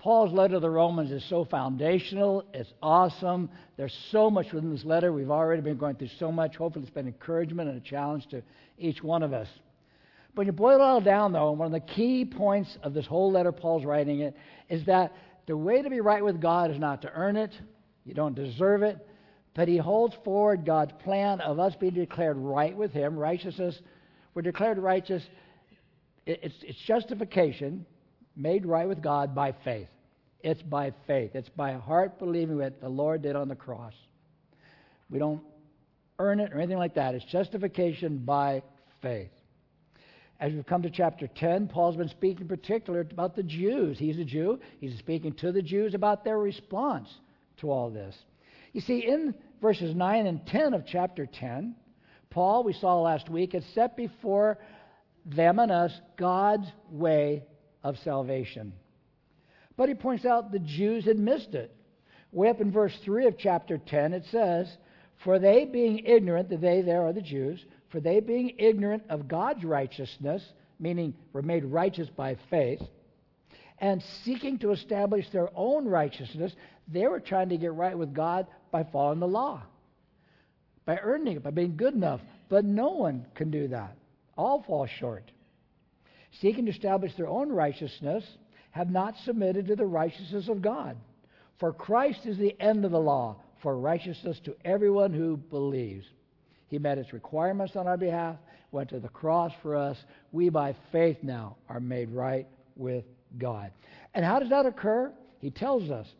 Paul's letter to the Romans is so foundational. It's awesome. There's so much within this letter. We've already been going through so much. Hopefully it's been encouragement and a challenge to each one of us. But when you boil it all down, though, one of the key points of this whole letter, Paul's writing it, is that the way to be right with God is not to earn it. You don't deserve it. But he holds forward God's plan of us being declared right with him, righteousness. We're declared righteous. It's justification, made right with God by faith. It's by faith. It's by heart believing what the Lord did on the cross. We don't earn it or anything like that. It's justification by faith. As we've come to chapter 10, Paul's been speaking in particular about the Jews. He's a Jew. He's speaking to the Jews about their response to all this. You see, in verses 9 and 10 of chapter 10, Paul, we saw last week, had set before them and us God's way of salvation. But he points out the Jews had missed it. Way up in verse 3 of chapter 10, it says, "For they being ignorant," the they there are the Jews, "for they being ignorant of God's righteousness," meaning were made righteous by faith, "and seeking to establish their own righteousness," they were trying to get right with God by following the law, by earning it, by being good enough. But no one can do that. All fall short. "Seeking to establish their own righteousness, have not submitted to the righteousness of God. For Christ is the end of the law, for righteousness to everyone who believes." He met its requirements on our behalf, went to the cross for us. We, by faith now, are made right with God. And how does that occur? He tells us.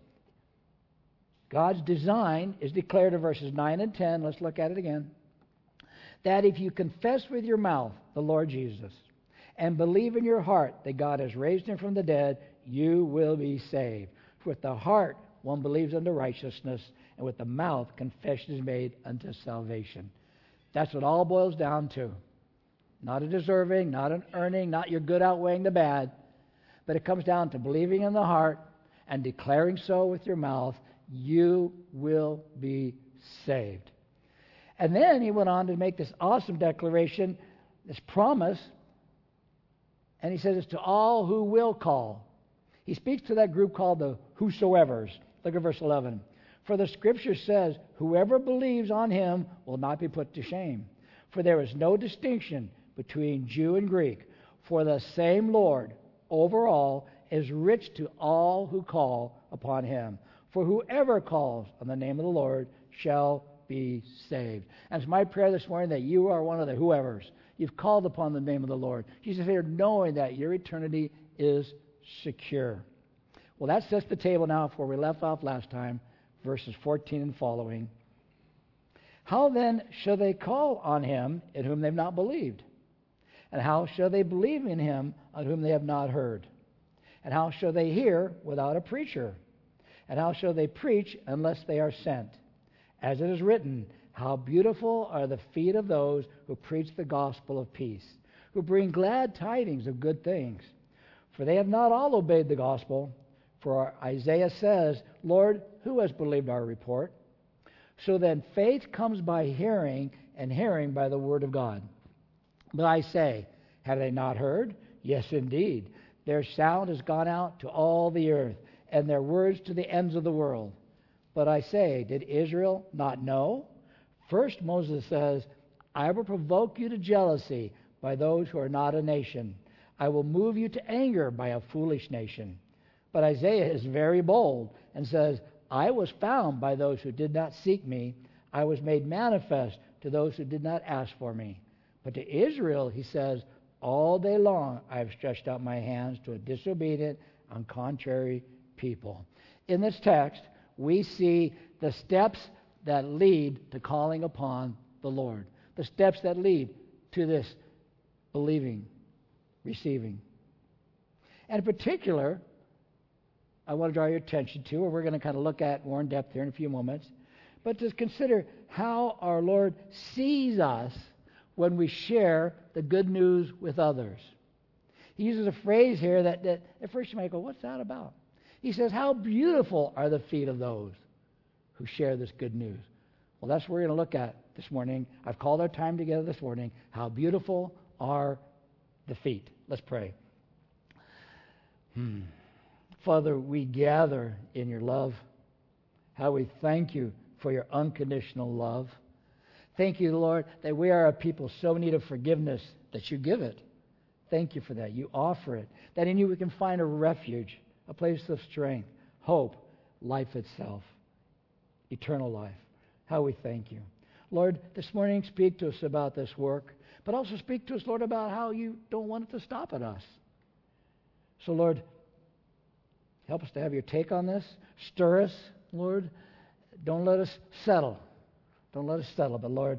God's design is declared in verses 9 and 10. Let's look at it again. "That if you confess with your mouth the Lord Jesus and believe in your heart that God has raised him from the dead, you will be saved. For with the heart one believes unto righteousness, and with the mouth confession is made unto salvation." That's what all boils down to. Not a deserving, not an earning, not your good outweighing the bad, but it comes down to believing in the heart and declaring so with your mouth. You will be saved. And then he went on to make this awesome declaration, this promise, and he says it's to all who will call. He speaks to that group called the whosoevers. Look at verse 11. "For the Scripture says, whoever believes on him will not be put to shame. For there is no distinction between Jew and Greek. For the same Lord over all is rich to all who call upon him. For whoever calls on the name of the Lord shall be saved." And it's my prayer this morning that you are one of the whoever's. You've called upon the name of the Lord. Jesus here knowing that your eternity is secure. Well, that sets the table now for where we left off last time, verses 14 and following. "How then shall they call on him in whom they've not believed? And how shall they believe in him on whom they have not heard? And how shall they hear without a preacher? And how shall they preach unless they are sent? As it is written, how beautiful are the feet of those who preach the gospel of peace, who bring glad tidings of good things. For they have not all obeyed the gospel. For Isaiah says, Lord, who has believed our report? So then faith comes by hearing, and hearing by the word of God. But I say, have they not heard? Yes, indeed. Their sound has gone out to all the earth, and their words to the ends of the world. But I say, did Israel not know? First Moses says, I will provoke you to jealousy by those who are not a nation. I will move you to anger by a foolish nation. But Isaiah is very bold and says, I was found by those who did not seek me. I was made manifest to those who did not ask for me. But to Israel, he says, all day long I have stretched out my hands to a disobedient and contrary people. In this text, we see the steps that lead to calling upon the Lord. The steps that lead to this believing, receiving. And in particular, I want to draw your attention to, or we're going to kind of look at more in depth here in a few moments, but to consider how our Lord sees us when we share the good news with others. He uses a phrase here that at first you might go, what's that about? He says, how beautiful are the feet of those who share this good news. Well, that's what we're going to look at this morning. I've called our time together this morning, how beautiful are the feet. Let's pray. Father, we gather in your love. How we thank you for your unconditional love. Thank you, Lord, that we are a people so in need of forgiveness that you give it. Thank you for that. You offer it. That in you we can find a refuge, a place of strength, hope, life itself, eternal life. How we thank you. Lord, this morning speak to us about this work, but also speak to us, Lord, about how you don't want it to stop at us. So, Lord, help us to have your take on this. Stir us, Lord. Don't let us settle. Don't let us settle. But, Lord,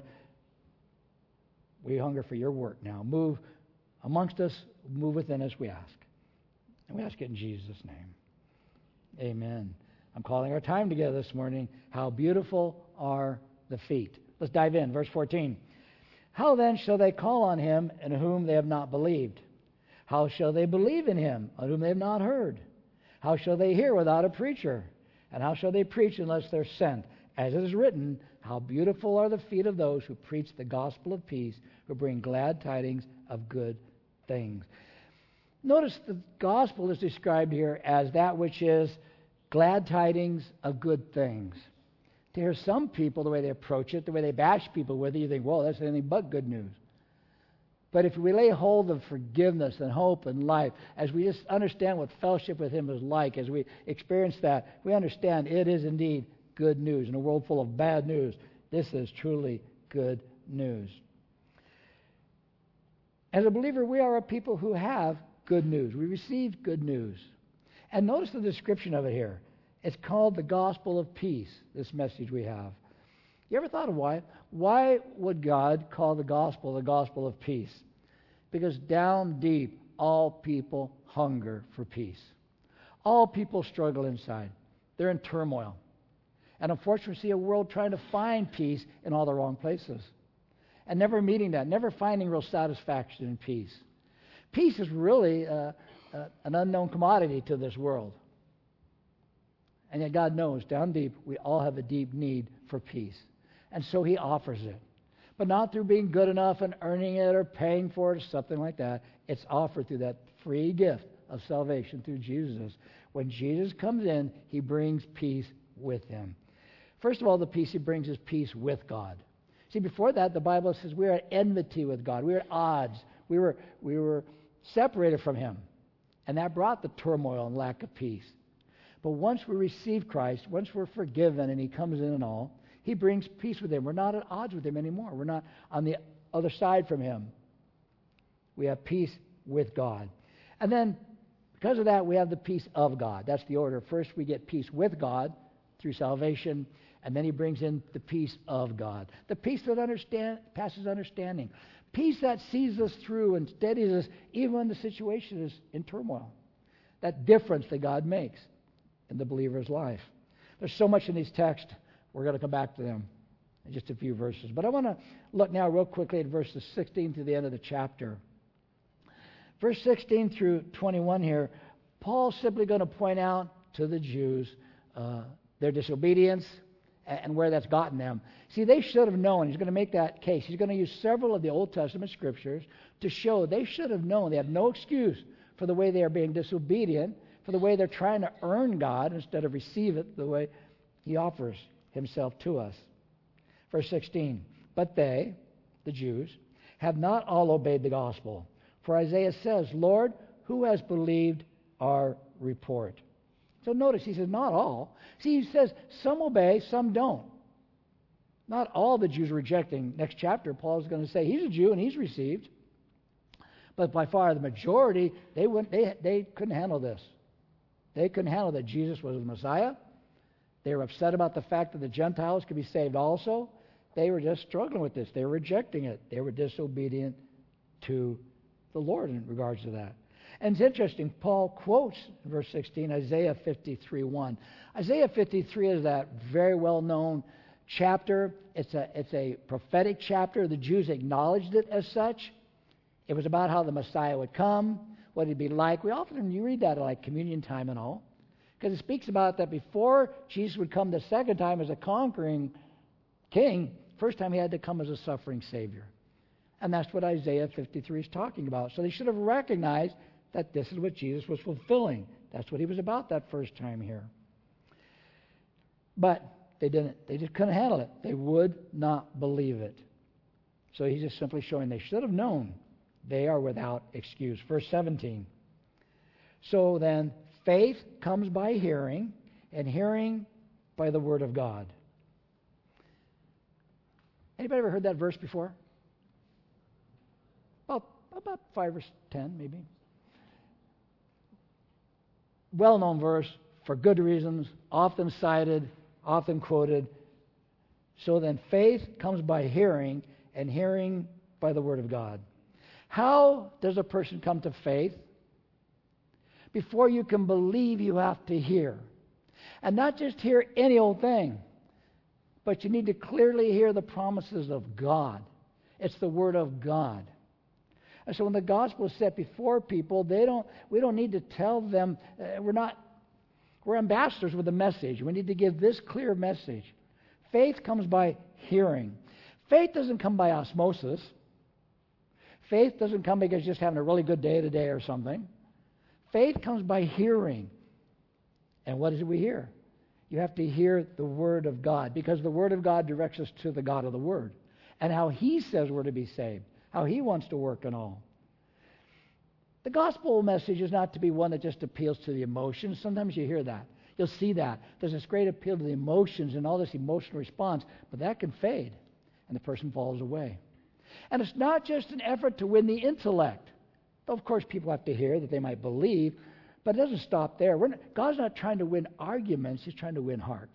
we hunger for your work now. Move amongst us, move within us, we ask. And we ask it in Jesus' name. Amen. I'm calling our time together this morning, how beautiful are the feet. Let's dive in. Verse 14. How then shall they call on him in whom they have not believed? How shall they believe in him on whom they have not heard? How shall they hear without a preacher? And how shall they preach unless they're sent? As it is written, how beautiful are the feet of those who preach the gospel of peace, who bring glad tidings of good things. Notice the gospel is described here as that which is glad tidings of good things. To hear some people, the way they approach it, the way they bash people with it, you think, well, that's anything but good news. But if we lay hold of forgiveness and hope and life, as we just understand what fellowship with him is like, as we experience that, we understand it is indeed good news. In a world full of bad news, this is truly good news. As a believer, we are a people who have good news. We receive good news. And notice the description of it here. It's called the gospel of peace, this message we have. You ever thought of why? Why would God call the gospel of peace? Because down deep, all people hunger for peace. All people struggle inside. They're in turmoil. And unfortunately, we see a world trying to find peace in all the wrong places. And never meeting that, never finding real satisfaction in peace. Peace is really an unknown commodity to this world. And yet God knows, down deep, we all have a deep need for peace. And so he offers it. But not through being good enough and earning it or paying for it or something like that. It's offered through that free gift of salvation through Jesus. When Jesus comes in, he brings peace with him. First of all, the peace he brings is peace with God. See, before that, the Bible says we are at enmity with God. We were at odds. We were separated from him. And that brought the turmoil and lack of peace. But once we receive Christ, once we're forgiven and he comes in and all, he brings peace with him. We're not at odds with him anymore. We're not on the other side from him. We have peace with God. And then, because of that, we have the peace of God. That's the order. First, we get peace with God through salvation, and then he brings in the peace of God. The peace that passes understanding. Peace that sees us through and steadies us even when the situation is in turmoil. That difference that God makes in the believer's life. There's so much in these texts. We're going to come back to them in just a few verses. But I want to look now real quickly at verses 16 to the end of the chapter. Verse 16 through 21 here, Paul's simply going to point out to the Jews their disobedience and where that's gotten them. See, they should have known. He's going to make that case. He's going to use several of the Old Testament scriptures to show they should have known. They have no excuse for the way they are being disobedient, for the way they're trying to earn God instead of receive it the way he offers himself to us. Verse 16, but they, the Jews, have not all obeyed the gospel. For Isaiah says, Lord, who has believed our report? So notice, he says, not all. See, he says, some obey, some don't. Not all the Jews are rejecting. Next chapter, Paul is going to say, he's a Jew and he's received. But by far the majority, they couldn't handle this. They couldn't handle that Jesus was the Messiah. They were upset about the fact that the Gentiles could be saved also. They were just struggling with this. They were rejecting it. They were disobedient to the Lord in regards to that. And it's interesting, Paul quotes in verse 16 Isaiah 53:1. Isaiah 53 is that very well-known chapter. It's a prophetic chapter. The Jews acknowledged it as such. It was about how the Messiah would come, what he'd be like. You read that at like communion time and all. Because it speaks about that before Jesus would come the second time as a conquering king, first time he had to come as a suffering Savior. And that's what Isaiah 53 is talking about. So they should have recognized that this is what Jesus was fulfilling, That's what he was about that first time here. But they didn't. They just couldn't handle it. They would not believe it. So he's just simply showing they should have known. They are without excuse. Verse 17. So then, faith comes by hearing, and hearing by the word of God. Anybody ever heard that verse before? About 5 or 10, maybe. Well-known verse for good reasons, often cited, often quoted. So then, faith comes by hearing, and hearing by the word of God. How does a person come to faith? Before you can believe, you have to hear. And not just hear any old thing, but you need to clearly hear the promises of God. It's the word of God. And so when the gospel is set before people, we don't need to tell them, we're ambassadors with the message. We need to give this clear message. Faith comes by hearing. Faith doesn't come by osmosis. Faith doesn't come because you're just having a really good day today or something. Faith comes by hearing. And what is it we hear? You have to hear the Word of God, because the Word of God directs us to the God of the Word and how He says we're to be saved, how He wants to work and all. The gospel message is not to be one that just appeals to the emotions. Sometimes you hear that. You'll see that. There's this great appeal to the emotions and all this emotional response, but that can fade, and the person falls away. And it's not just an effort to win the intellect. Though, of course, people have to hear that they might believe, but it doesn't stop there. God's not trying to win arguments. He's trying to win hearts.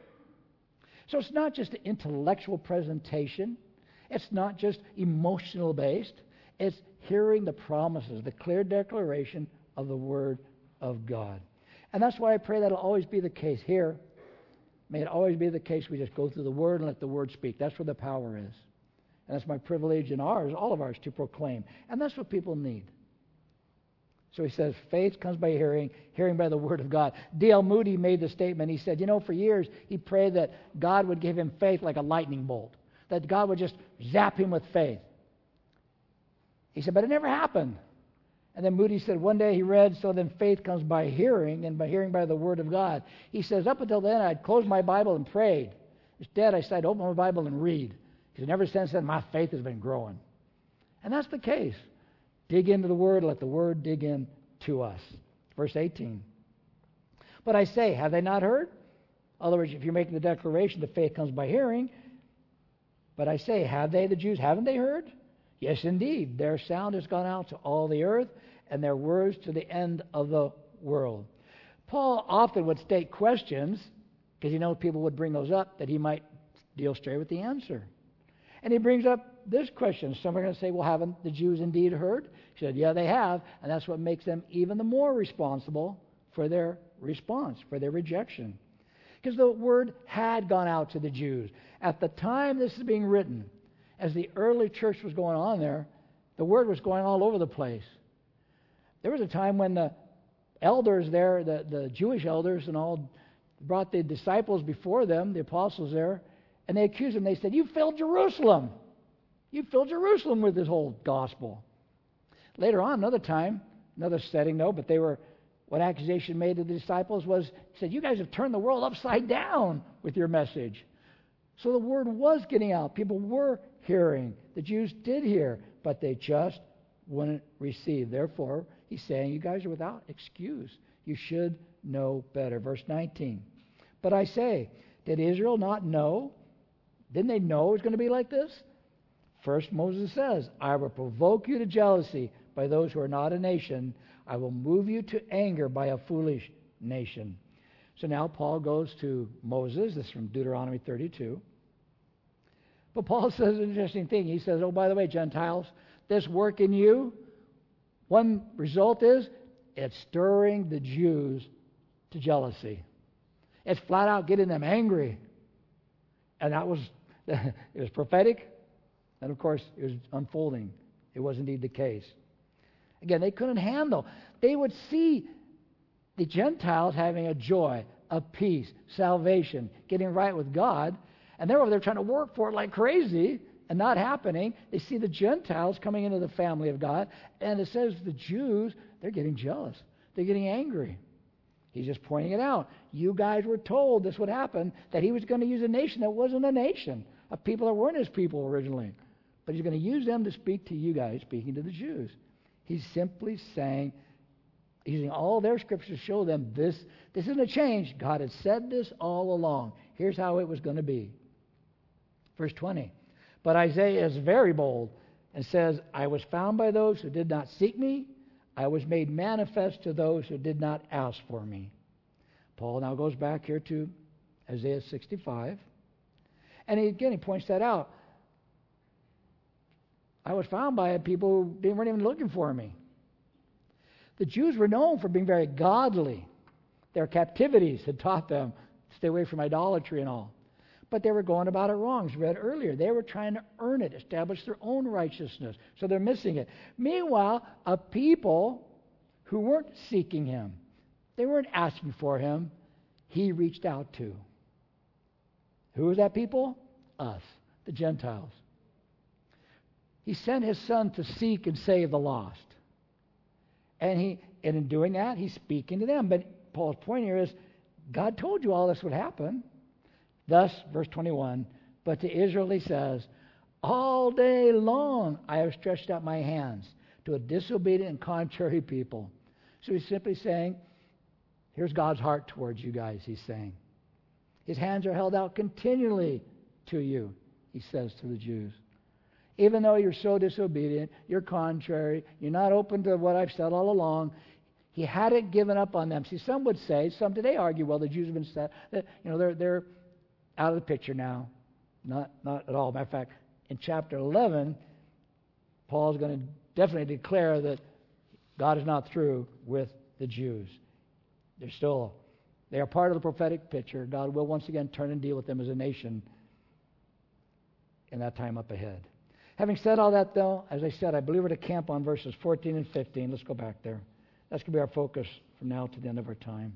So it's not just an intellectual presentation. It's not just emotional based. It's hearing the promises, the clear declaration of the Word of God. And that's why I pray that'll always be the case here. May it always be the case we just go through the Word and let the Word speak. That's where the power is. And that's my privilege and ours, all of ours, to proclaim. And that's what people need. So he says, faith comes by hearing, hearing by the Word of God. D.L. Moody made the statement. He said, for years he prayed that God would give him faith like a lightning bolt, that God would just zap him with faith. He said, but it never happened. And then Moody said one day he read, so then faith comes by hearing, and by hearing by the Word of God. He says, up until then I'd closed my Bible and prayed. Instead I said, I'd open my Bible and read. Because ever since then my faith has been growing. And that's the case. Dig into the Word, let the Word dig in to us. Verse 18. But I say, have they not heard? In other words, if you're making the declaration that faith comes by hearing, but I say, have they, the Jews, haven't they heard? Yes, indeed. Their sound has gone out to all the earth, and their words to the end of the world. Paul often would state questions, because people would bring those up, that he might deal straight with the answer. And he brings up this question. Some are going to say, well, haven't the Jews indeed heard? He said, yeah, they have, and that's what makes them even the more responsible for their response, for their rejection. Because the word had gone out to the Jews. At the time this is being written, as the early church was going on there, the word was going all over the place. There was a time when the elders there, the Jewish elders and all, brought the disciples before them, the apostles there, and they accused them. They said, you filled Jerusalem. You filled Jerusalem with this whole gospel. Later on, another time, another setting though, but what accusation made to the disciples was, said, you guys have turned the world upside down with your message. So the word was getting out. People were hearing. The Jews did hear, but they just wouldn't receive. Therefore, he's saying, you guys are without excuse. You should know better. Verse 19. But I say, did Israel not know? Didn't they know it was going to be like this? First, Moses says, I will provoke you to jealousy by those who are not a nation. I will move you to anger by a foolish nation. So now Paul goes to Moses. This is from Deuteronomy 32. But Paul says an interesting thing. He says, oh, by the way, Gentiles, this work in you, one result is it's stirring the Jews to jealousy. It's flat out getting them angry. And that was, it was prophetic. And of course, it was unfolding. It was indeed the case. Again, they couldn't handle. They would see the Gentiles having a joy, a peace, salvation, getting right with God. And they're over there trying to work for it like crazy and not happening. They see the Gentiles coming into the family of God. And it says the Jews, they're getting jealous. They're getting angry. He's just pointing it out. You guys were told this would happen, that he was going to use a nation that wasn't a nation, of people that weren't his people originally. But he's going to use them to speak to you guys, speaking to the Jews. He's simply saying, using all their scriptures to show them this isn't a change. God had said this all along. Here's how it was going to be. Verse 20. But Isaiah is very bold and says, I was found by those who did not seek me. I was made manifest to those who did not ask for me. Paul now goes back here to Isaiah 65. And he points that out. I was found by people who weren't even looking for me. The Jews were known for being very godly. Their captivities had taught them to stay away from idolatry and all. But they were going about it wrong, as we read earlier. They were trying to earn it, establish their own righteousness. So they're missing it. Meanwhile, a people who weren't seeking him, they weren't asking for him, he reached out to. Who was that people? Us, the Gentiles. He sent his son to seek and save the lost. And in doing that, he's speaking to them. But Paul's point here is, God told you all this would happen. Thus, verse 21, but to Israel he says, all day long I have stretched out my hands to a disobedient and contrary people. So he's simply saying, here's God's heart towards you guys, he's saying. His hands are held out continually to you, he says to the Jews. Even though you're so disobedient, you're contrary, you're not open to what I've said all along, he hadn't given up on them. See, some would say, some today argue, well, the Jews have been set, that, they're out of the picture now. Not at all. Matter of fact, in chapter 11, Paul's going to definitely declare that God is not through with the Jews. They are part of the prophetic picture. God will once again turn and deal with them as a nation in that time up ahead. Having said all that, though, as I said, I believe we're to camp on verses 14 and 15. Let's go back there. That's going to be our focus from now to the end of our time.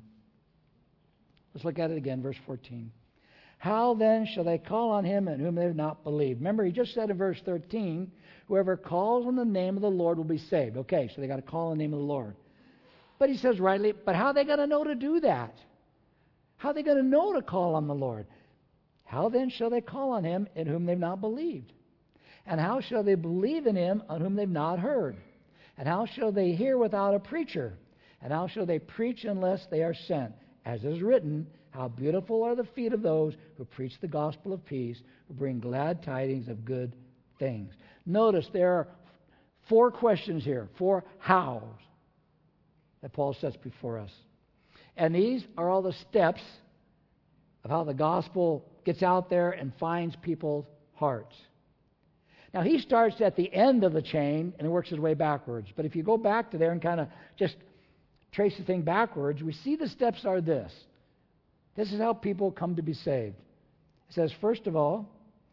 Let's look at it again, verse 14. How then shall they call on him in whom they have not believed? Remember, he just said in verse 13, whoever calls on the name of the Lord will be saved. Okay, so they got to call on the name of the Lord. But he says rightly, but how are they going to know to do that? How are they going to know to call on the Lord? How then shall they call on him in whom they've not believed? And how shall they believe in him on whom they've not heard? And how shall they hear without a preacher? And how shall they preach unless they are sent? As is written, how beautiful are the feet of those who preach the gospel of peace, who bring glad tidings of good things. Notice there are 4 questions here, 4 hows that Paul sets before us. And these are all the steps of how the gospel gets out there and finds people's hearts. Now, he starts at the end of the chain and works his way backwards. But if you go back to there and kind of just trace the thing backwards, we see the steps are this. This is how people come to be saved. It says, first of all,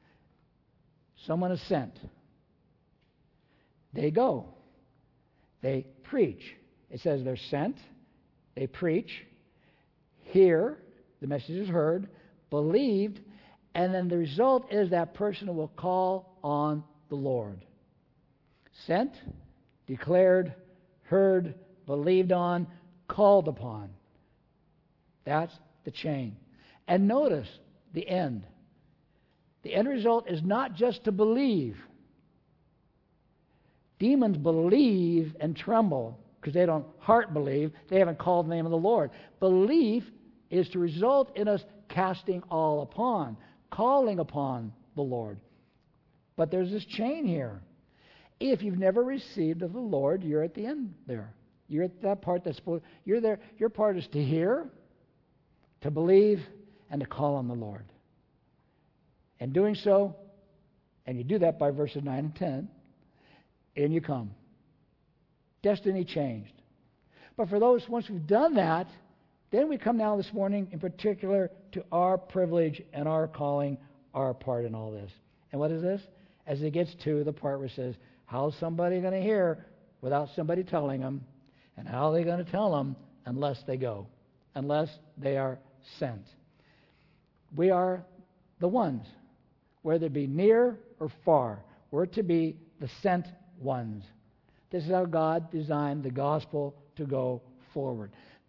someone is sent. They go. They preach. It says they're sent. They preach. Hear. The message is heard. Believed. And then the result is that person will call on the Lord. Sent, declared, heard, believed on, called upon. That's the chain. And notice the end. The end result is not just to believe. Demons believe and tremble because they don't heart believe. They haven't called the name of the Lord. Belief is to result in us casting all upon, calling upon the Lord. But there's this chain here. If you've never received of the Lord, you're at the end there. You're at that part that's supposed. You're there. Your part is to hear, to believe, and to call on the Lord. And doing so, and you do that by verses 9 and 10, in you come. Destiny changed. But for those, once we've done that, then we come now this morning in particular to our privilege and our calling, our part in all this. And what is this? As it gets to the part where it says, how's somebody going to hear without somebody telling them? And how are they going to tell them unless they go, unless they are sent? We are the ones, whether it be near or far. We're to be the sent ones. This is how God designed the gospel to go forward.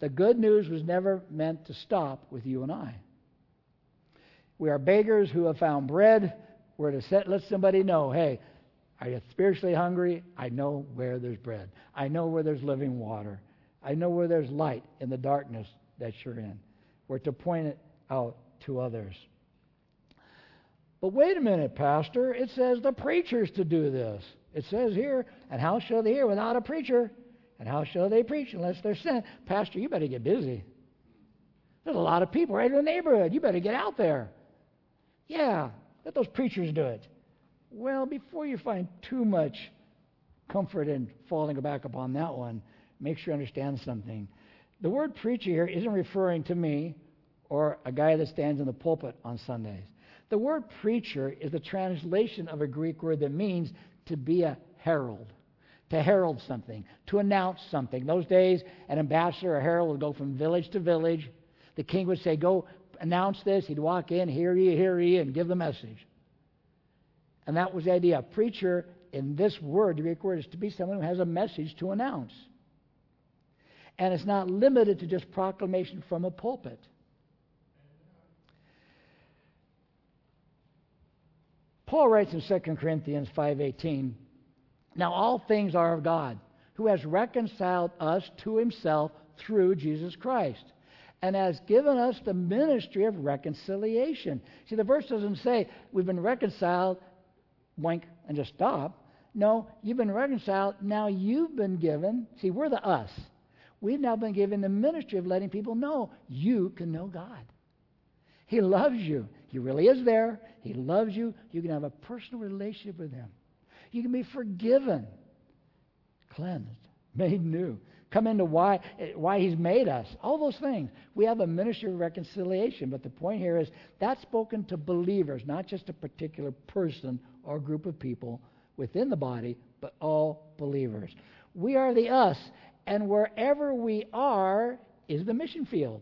The good news was never meant to stop with you and I. We are beggars who have found bread. We're to let somebody know, hey, are you spiritually hungry? I know where there's bread. I know where there's living water. I know where there's light in the darkness that you're in. We're to point it out to others. But wait a minute, Pastor. It says the preacher's to do this. It says here, and how shall they hear without a preacher? And how shall they preach unless they're sent? Pastor, you better get busy. There's a lot of people right in the neighborhood. You better get out there. Yeah, let those preachers do it. Well, before you find too much comfort in falling back upon that one, make sure you understand something. The word preacher here isn't referring to me or a guy that stands in the pulpit on Sundays. The word preacher is the translation of a Greek word that means to be a herald, to herald something, to announce something. Those days, an ambassador or herald would go from village to village. The king would say, go announce this. He'd walk in, hear ye, and give the message. And that was the idea. A preacher, in this word, the Greek word, is to be someone who has a message to announce. And it's not limited to just proclamation from a pulpit. Paul writes in 2 Corinthians 5:18, now all things are of God, who has reconciled us to himself through Jesus Christ, and has given us the ministry of reconciliation. See, the verse doesn't say we've been reconciled, wink, and just stop. No, you've been reconciled, now you've been given, see, we're the us. We've now been given the ministry of letting people know you can know God. He loves you. He really is there. He loves you. You can have a personal relationship with him. You can be forgiven, cleansed, made new. Come into why he's made us. All those things. We have a ministry of reconciliation. But the point here is that's spoken to believers, not just a particular person or group of people within the body, but all believers. We are the us, and wherever we are is the mission field.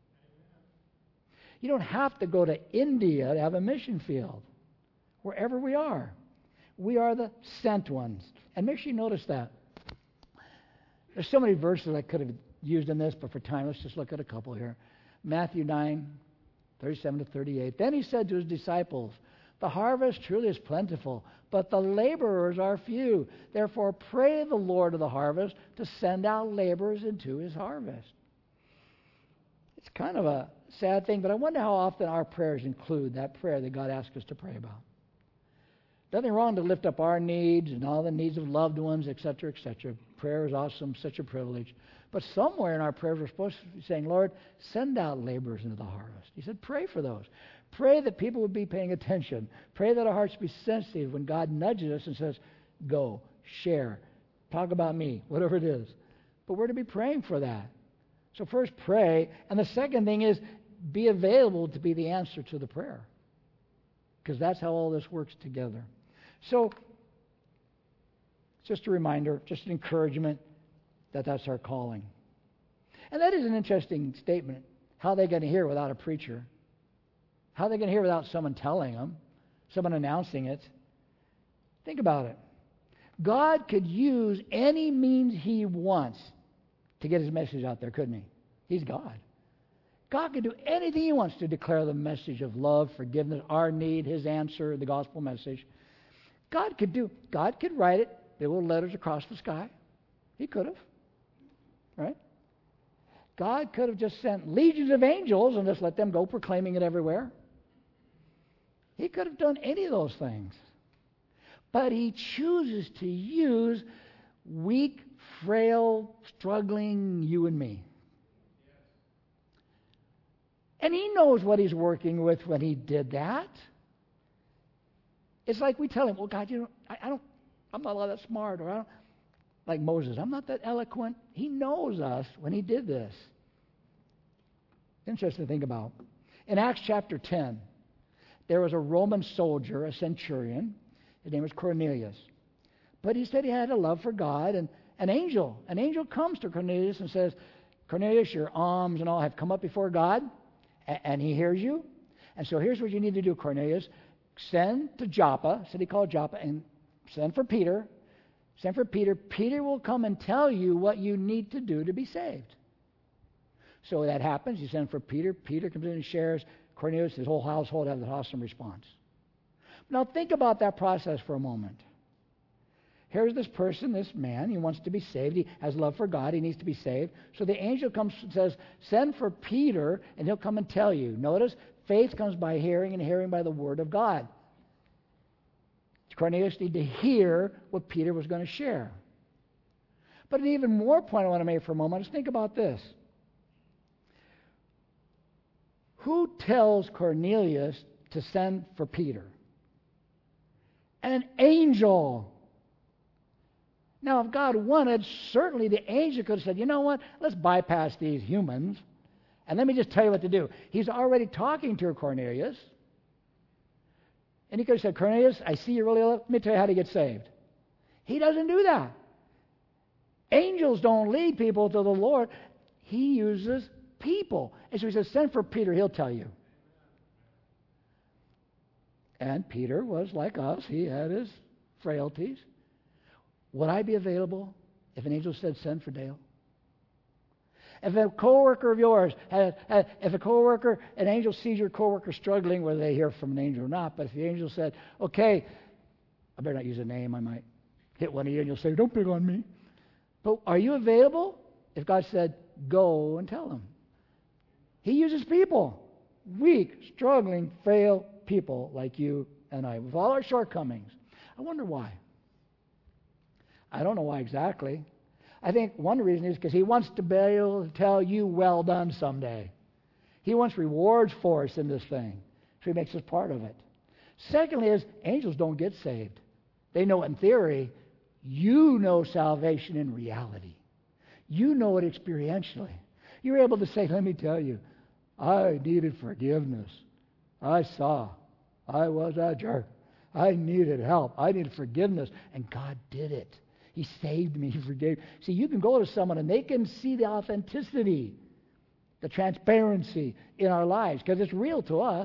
You don't have to go to India to have a mission field. Wherever we are the sent ones. And make sure you notice that. There's so many verses I could have used in this, but for time, let's just look at a couple here. Matthew 9:37-38. Then he said to his disciples, the harvest truly is plentiful, but the laborers are few. Therefore pray the Lord of the harvest to send out laborers into his harvest. It's kind of a sad thing, but I wonder how often our prayers include that prayer that God asks us to pray about. Nothing wrong to lift up our needs and all the needs of loved ones, etc., etc. Prayer is awesome, such a privilege. But somewhere in our prayers we're supposed to be saying, Lord, send out laborers into the harvest. He said, pray for those. Pray that people would be paying attention. Pray that our hearts be sensitive when God nudges us and says, go, share, talk about me, whatever it is. But we're to be praying for that. So first pray, and the second thing is be available to be the answer to the prayer. Because that's how all this works together. So, just a reminder, just an encouragement that that's our calling. And that is an interesting statement. How are they going to hear without a preacher? How are they going to hear without someone telling them, someone announcing it? Think about it. God could use any means he wants to get his message out there, couldn't he? He's God. God could do anything he wants to declare the message of love, forgiveness, our need, his answer, the gospel message. God could write it, little letters across the sky. He could have. Right? God could have just sent legions of angels and just let them go proclaiming it everywhere. He could have done any of those things. But he chooses to use weak, frail, struggling you and me. And he knows what he's working with when he did that. It's like we tell him, well, God, I'm not all that smart, or like Moses, I'm not that eloquent. He knows us when he did this. Interesting to think about. In Acts chapter 10, there was a Roman soldier, a centurion. His name was Cornelius. But he said he had a love for God, and an angel comes to Cornelius and says, Cornelius, your alms and all have come up before God, and he hears you. And so here's what you need to do, Cornelius. Send to Joppa, city called Joppa, and send for Peter. Send for Peter. Peter will come and tell you what you need to do to be saved. So that happens. He sends for Peter. Peter comes in and shares. Cornelius, his whole household, has an awesome response. Now think about that process for a moment. Here's this person, this man. He wants to be saved. He has love for God. He needs to be saved. So the angel comes and says, send for Peter, and he'll come and tell you. Notice, faith comes by hearing, and hearing by the word of God. Cornelius needed to hear what Peter was going to share. But an even more point I want to make for a moment is think about this. Who tells Cornelius to send for Peter? An angel. Now, if God wanted, certainly the angel could have said, you know what, let's bypass these humans, and let me just tell you what to do. He's already talking to Cornelius. And he could have said, Cornelius, I see you really love. Let me tell you how to get saved. He doesn't do that. Angels don't lead people to the Lord. He uses people. And so he says, send for Peter, he'll tell you. And Peter was like us. He had his frailties. Would I be available if an angel said, send for Dale? If a coworker of yours, an angel sees your coworker struggling, whether they hear from an angel or not, but if the angel said, okay, I better not use a name, I might hit one of you and you'll say, don't pick on me. But are you available? If God said, go and tell them. He uses people, weak, struggling, frail people like you and I, with all our shortcomings. I wonder why. I don't know why exactly. I think one reason is because he wants to be able to tell you, well done someday. He wants rewards for us in this thing. So he makes us part of it. Secondly is, angels don't get saved. They know in theory. You know salvation in reality. You know it experientially. You're able to say, let me tell you, I needed forgiveness. I was a jerk. I needed help. I needed forgiveness. And God did it. He saved me. He forgave. See, you can go to someone and they can see the authenticity, the transparency in our lives because it's real to us.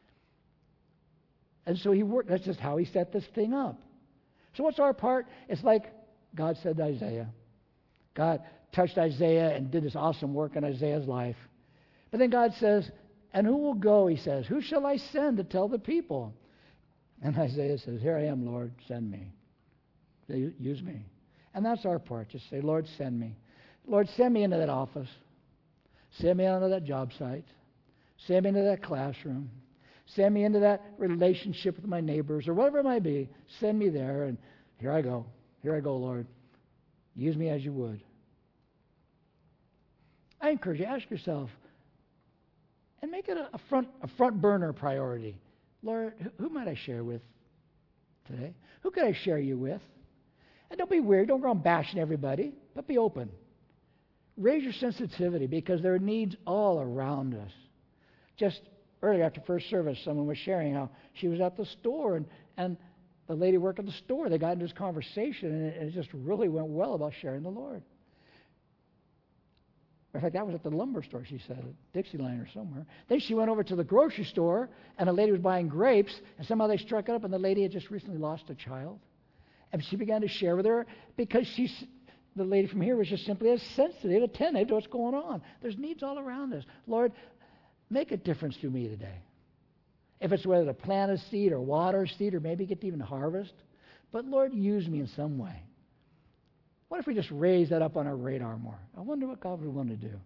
And so he worked. That's just how he set this thing up. So what's our part? It's like God said to Isaiah. God touched Isaiah and did this awesome work in Isaiah's life. But then God says, and who will go, he says, who shall I send to tell the people? And Isaiah says, here I am, Lord, send me. Use me. And that's our part. Just say, Lord, send me. Lord, send me into that office. Send me onto that job site. Send me into that classroom. Send me into that relationship with my neighbors or whatever it might be. Send me there, and here I go. Here I go, Lord. Use me as you would. I encourage you, ask yourself, and make it a front burner priority. Lord, who might I share with today? Who could I share you with? And don't be weird. Don't go on bashing everybody, but be open. Raise your sensitivity because there are needs all around us. Just earlier after first service, someone was sharing how she was at the store and the lady working at the store, they got into this conversation and it just really went well about sharing the Lord. In fact, that was at the lumber store, she said, at Dixieline or somewhere. Then she went over to the grocery store and a lady was buying grapes and somehow they struck it up and the lady had just recently lost a child. And she began to share with her because the lady from here was just simply as sensitive, attentive to what's going on. There's needs all around us. Lord, make a difference through me today. If it's whether to plant a seed or water a seed or maybe get to even harvest. But Lord, use me in some way. What if we just raise that up on our radar more? I wonder what God would want to do.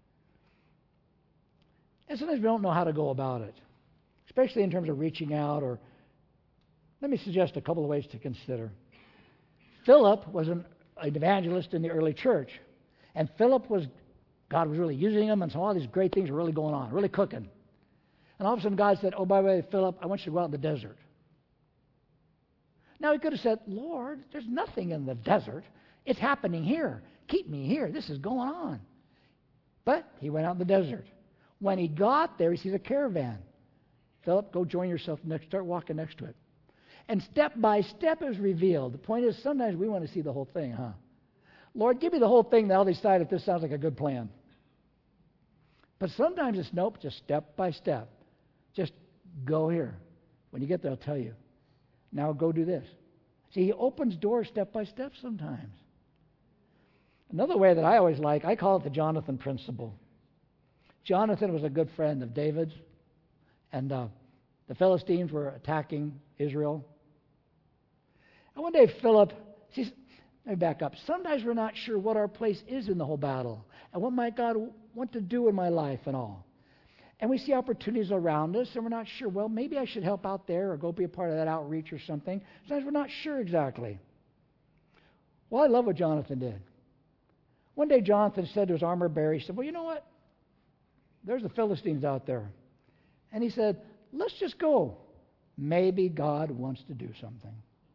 And sometimes we don't know how to go about it, especially in terms of reaching out or let me suggest a couple of ways to consider. Philip was an evangelist in the early church. And God was really using him, and so all these great things were really going on, really cooking. And all of a sudden God said, oh, by the way, Philip, I want you to go out in the desert. Now he could have said, Lord, there's nothing in the desert. It's happening here. Keep me here. This is going on. But he went out in the desert. When he got there, he sees a caravan. Philip, go join yourself next, start walking next to it. And step by step is revealed. The point is, sometimes we want to see the whole thing, huh? Lord, give me the whole thing, then I'll decide if this sounds like a good plan. But sometimes it's nope, just step by step. Just go here. When you get there, I'll tell you. Now go do this. See, he opens doors step by step sometimes. Another way that I always like, I call it the Jonathan principle. Jonathan was a good friend of David's, and the Philistines were attacking Israel. And one day Philip, let me back up. Sometimes we're not sure what our place is in the whole battle and what might God want to do in my life and all. And we see opportunities around us, and we're not sure, well, maybe I should help out there or go be a part of that outreach or something. Sometimes we're not sure exactly. Well, I love what Jonathan did. One day Jonathan said to his armor bearer, he said, well, you know what? There's the Philistines out there. And he said, let's just go. Maybe God wants to do something.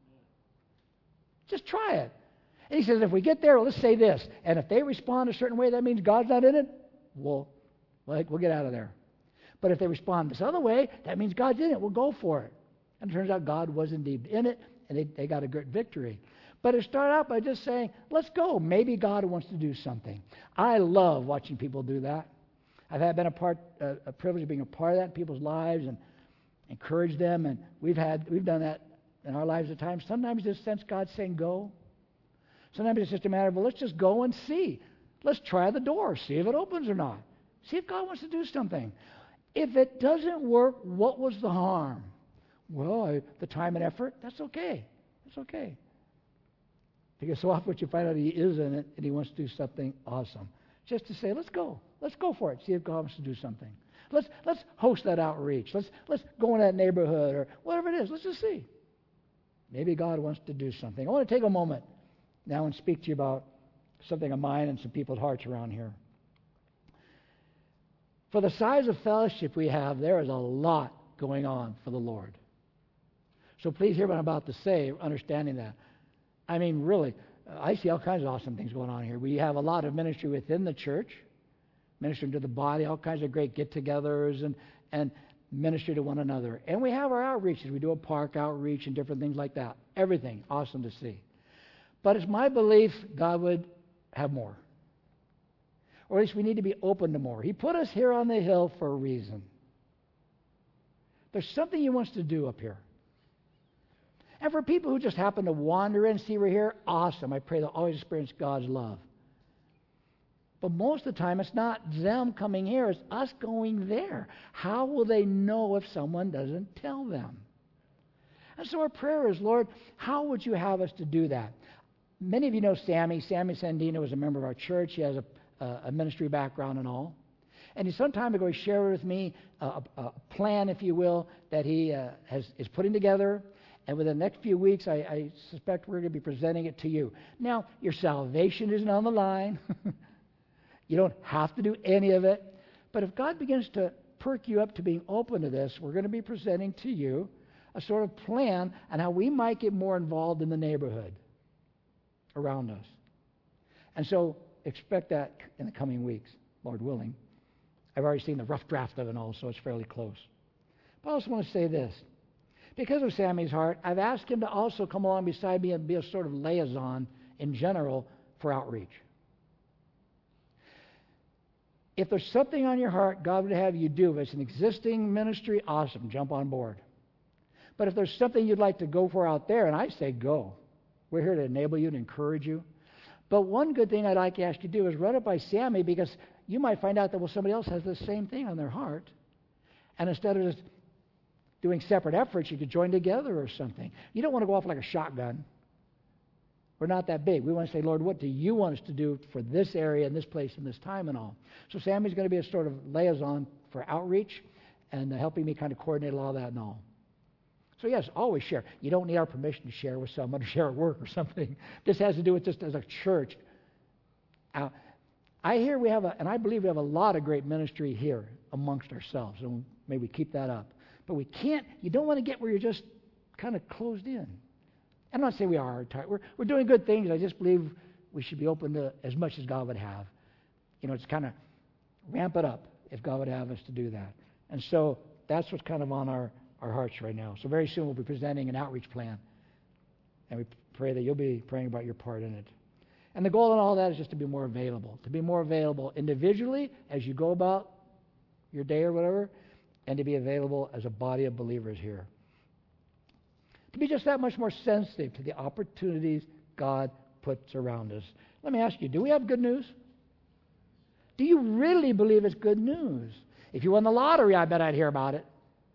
Just try it. And he says, if we get there, let's say this. And if they respond a certain way, that means God's not in it. We'll get out of there. But if they respond this other way, that means God's in it. We'll go for it. And it turns out God was indeed in it, and they got a great victory. But it started out by just saying, let's go. Maybe God wants to do something. I love watching people do that. I've been a privilege of being a part of that in people's lives and encourage them. And we've done that in our lives at times. Sometimes just sense God saying go. Sometimes it's just a matter of, well, let's just go and see. Let's try the door, see if it opens or not. See if God wants to do something. If it doesn't work, what was the harm? Well, the time and effort, that's okay. That's okay. Because so often what you find out, He is in it and He wants to do something awesome. Just to say, let's go. Let's go for it. See if God wants to do something. Let's host that outreach. Let's go in that neighborhood or whatever it is. Let's just see. Maybe God wants to do something. I want to take a moment now and speak to you about something of mine and some people's hearts around here. For the size of fellowship we have, there is a lot going on for the Lord. So please hear what I'm about to say, understanding that. I mean, really, I see all kinds of awesome things going on here. We have a lot of ministry within the church, ministering to the body, all kinds of great get-togethers and ministry to one another. And we have our outreaches. We do a park outreach and different things like that. Everything awesome to see. But it's my belief God would have more. Or at least we need to be open to more. He put us here on the hill for a reason. There's something He wants to do up here. And for people who just happen to wander in and see we're here, awesome. I pray they'll always experience God's love. But most of the time, it's not them coming here, it's us going there. How will they know if someone doesn't tell them? And so our prayer is, Lord, how would you have us to do that? Many of you know Sammy. Sammy Sandino was a member of our church. He has a ministry background and all. And some time ago, he shared with me a plan, if you will, that he is putting together. And within the next few weeks, I suspect we're going to be presenting it to you. Now, your salvation isn't on the line. You don't have to do any of it. But if God begins to perk you up to being open to this, we're going to be presenting to you a sort of plan on how we might get more involved in the neighborhood around us. And so expect that in the coming weeks, Lord willing. I've already seen the rough draft of it all, so it's fairly close. But I also want to say this. Because of Sammy's heart, I've asked him to also come along beside me and be a sort of liaison in general for outreach. If there's something on your heart God would have you do, if it's an existing ministry, awesome, jump on board. But if there's something you'd like to go for out there, and I say go. We're here to enable you and encourage you. But one good thing I'd like to ask you to do is run it by Sammy, because you might find out that, well, somebody else has the same thing on their heart. And instead of just doing separate efforts, you could join together or something. You don't want to go off like a shotgun. We're not that big. We want to say, Lord, what do you want us to do for this area and this place and this time and all? So Sammy's going to be a sort of liaison for outreach and helping me kind of coordinate all that and all. So yes, always share. You don't need our permission to share with someone or share at work or something. This has to do with just as a church. I hear we have and I believe we have a lot of great ministry here amongst ourselves, and may we keep that up. But you don't want to get where you're just kind of closed in. I'm not saying we are. We're doing good things. I just believe we should be open to as much as God would have. It's kind of ramp it up if God would have us to do that. And so that's what's kind of on our hearts right now. So very soon we'll be presenting an outreach plan. And we pray that you'll be praying about your part in it. And the goal in all that is just to be more available individually as you go about your day or whatever, and to be available as a body of believers here. To be just that much more sensitive to the opportunities God puts around us. Let me ask you, do we have good news? Do you really believe it's good news? If you won the lottery, I bet I'd hear about it.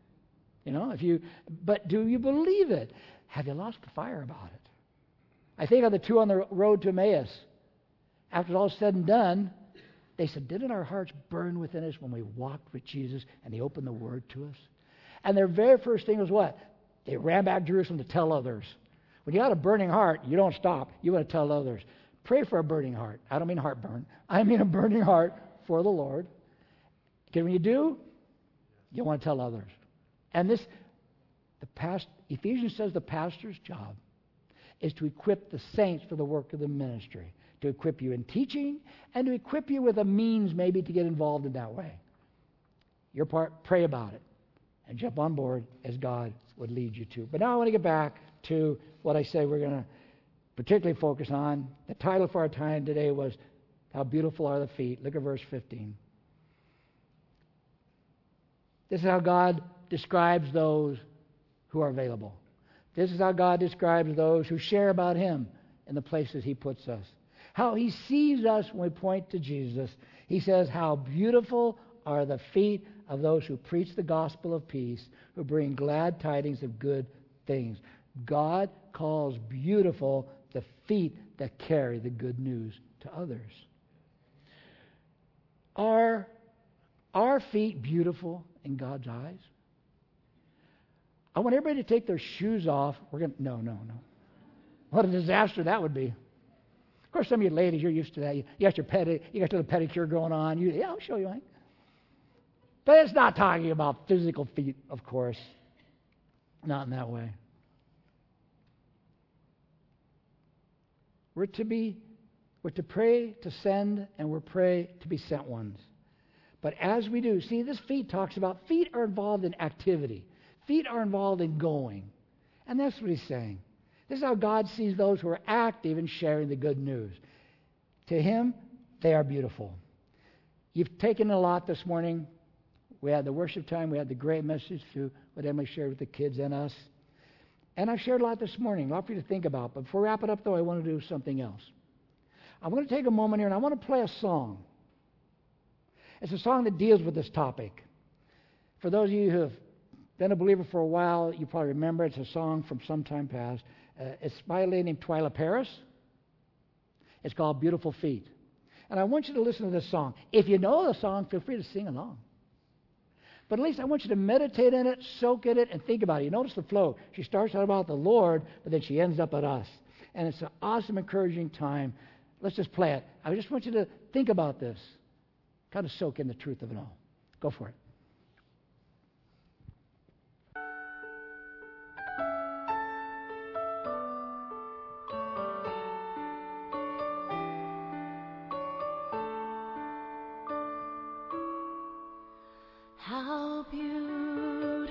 But do you believe it? Have you lost the fire about it? I think of the two on the road to Emmaus. After it's all said and done, they said, didn't our hearts burn within us when we walked with Jesus and he opened the Word to us? And their very first thing was what? They ran back to Jerusalem to tell others. When you got a burning heart, you don't stop. You want to tell others. Pray for a burning heart. I don't mean heartburn. I mean a burning heart for the Lord. Because when you do, you want to tell others. And Ephesians says the pastor's job is to equip the saints for the work of the ministry, to equip you in teaching, and to equip you with a means maybe to get involved in that way. Your part, pray about it, and jump on board as God would lead you to. But now I want to get back to what I said we're going to particularly focus on. The title for our time today was, How Beautiful Are the Feet. Look at verse 15. This is how God describes those who are available. This is how God describes those who share about Him in the places He puts us. How He sees us when we point to Jesus. He says, how beautiful are the feet of those who preach the gospel of peace, who bring glad tidings of good things. God calls beautiful the feet that carry the good news to others. Are our feet beautiful in God's eyes? I want everybody to take their shoes off. No. What a disaster that would be. Of course, some of you ladies, you're used to that. You got your little pedicure going on. Yeah, I'll show you, Mike. But it's not talking about physical feet, of course. Not in that way. We're to pray to send, and we're pray to be sent ones. But as we do, see, this feet talks about feet are involved in activity. Feet are involved in going. And that's what he's saying. This is how God sees those who are active in sharing the good news. To Him, they are beautiful. You've taken a lot this morning. We had the worship time. We had the great message through what Emily shared with the kids and us. And I've shared a lot this morning, a lot for you to think about. But before we wrap it up, though, I want to do something else. I'm going to take a moment here, and I want to play a song. It's a song that deals with this topic. For those of you who have been a believer for a while, you probably remember it's a song from some time past. It's by a lady named Twyla Paris. It's called Beautiful Feet. And I want you to listen to this song. If you know the song, feel free to sing along. But at least I want you to meditate in it, soak in it, and think about it. You notice the flow. She starts out about the Lord, but then she ends up at us. And it's an awesome, encouraging time. Let's just play it. I just want you to think about this. Kind of soak in the truth of it all. Go for it. How beautiful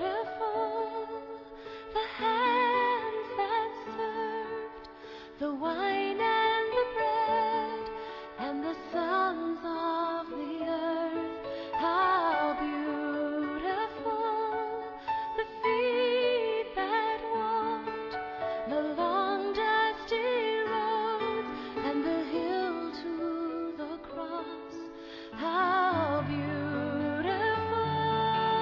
the hands that served the wine and the bread and the sons of the earth. How beautiful the feet that walked the long dusty roads and the hill to the cross. How beautiful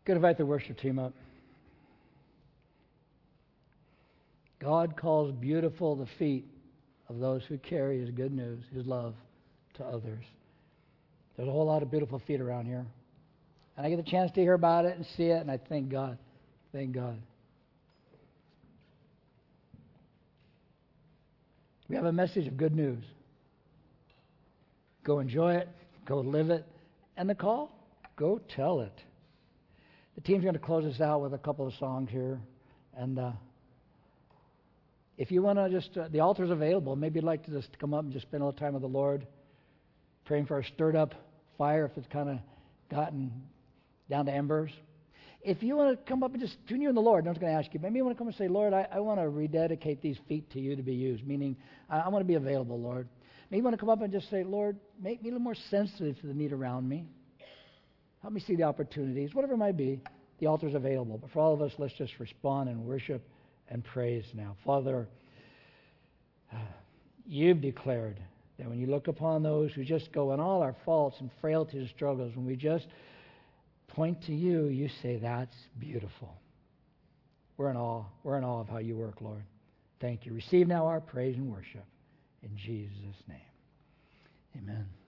Could invite the worship team up. God calls beautiful the feet of those who carry His good news, His love to others. There's a whole lot of beautiful feet around here. And I get the chance to hear about it and see it, and I thank God. Thank God. We have a message of good news. Go enjoy it. Go live it. And the call? Go tell it. The team's going to close us out with a couple of songs here. And if you want to just, the altar's available. Maybe you'd like to just come up and just spend a little time with the Lord, praying for a stirred up fire if it's kind of gotten down to embers. If you want to come up and just tune you in the Lord, no one's going to ask you. Maybe you want to come and say, Lord, I want to rededicate these feet to you to be used, meaning I want to be available, Lord. Maybe you want to come up and just say, Lord, make me a little more sensitive to the need around me. Help me see the opportunities, whatever it might be. The altar's available. But for all of us, let's just respond and worship and praise now. Father, you've declared that when you look upon those who just go in all our faults and frailties and struggles, when we just point to you, you say, that's beautiful. We're in awe. We're in awe of how you work, Lord. Thank you. Receive now our praise and worship. In Jesus' name. Amen.